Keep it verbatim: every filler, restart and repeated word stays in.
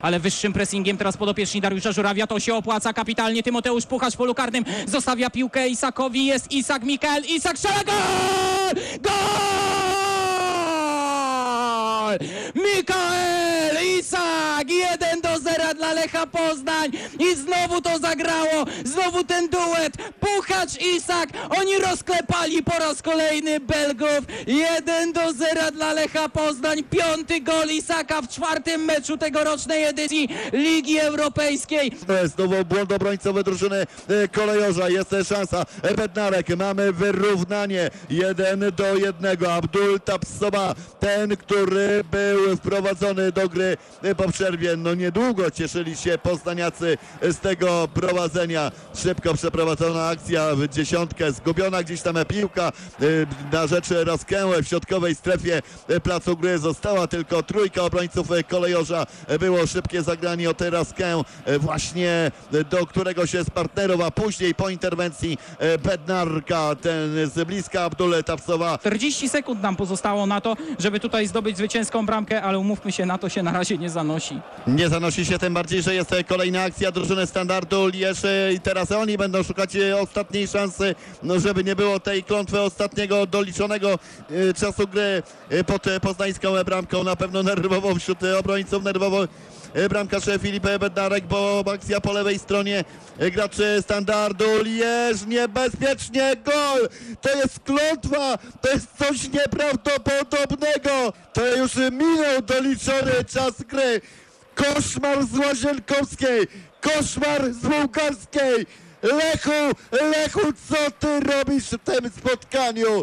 Ale wyższym pressingiem teraz podopieczni Dariusza Żurawia, to się opłaca kapitalnie. Tymoteusz Puchacz w polu karnym zostawia piłkę Isakowi, jest Isak, Mikael Isak, strzela, gol! Gol! Mikael Isak, jeden do zera dla Lecha Poznań i znowu to zagrało, znowu ten duet Puchacz Isak, oni rozklepali po raz kolejny Belgów, jeden do zera dla Lecha Poznań, piąty gol Isaka w czwartym meczu tegorocznej edycji Ligi Europejskiej. Znowu błąd obrońcowy drużyny Kolejorza, jest szansa, Bednarek, mamy wyrównanie jeden do jednego. Abdul Tapsoba, ten, który był wprowadzony do gry po przerwie, no niedługo cieszyli się poznaniacy z tego prowadzenia. Szybko przeprowadzona akcja w dziesiątkę, zgubiona gdzieś tam piłka na rzecz Roskęły w środkowej strefie placu gry, została tylko trójka obrońców Kolejorza. Było szybkie zagranie od Roskę właśnie do któregoś z partnerów, a później po interwencji Bednarka, ten z bliska Abdul Tapsoba. czterdzieści sekund nam pozostało na to, żeby tutaj zdobyć zwycięską bramkę, ale umówmy się, na to się na razie nie zanosi. Nie zanosi się, tym bardziej, że jest kolejna akcja drużyny Standardu Lierz i teraz oni będą szukać ostatniej szansy, no żeby nie było tej klątwy ostatniego doliczonego y, czasu gry y, pod poznańską bramką. Na pewno nerwowo wśród obrońców, nerwowo y, bramkarz Filip Bednarek, bo akcja po lewej stronie y, graczy Standardu Lierz, niebezpiecznie, gol! To jest klątwa, to jest coś nieprawdopodobnego, to już minął doliczony czas gry. Koszmar z Łazienkowskiej, koszmar z Bułgarskiej. Lechu, Lechu, co ty robisz w tym spotkaniu?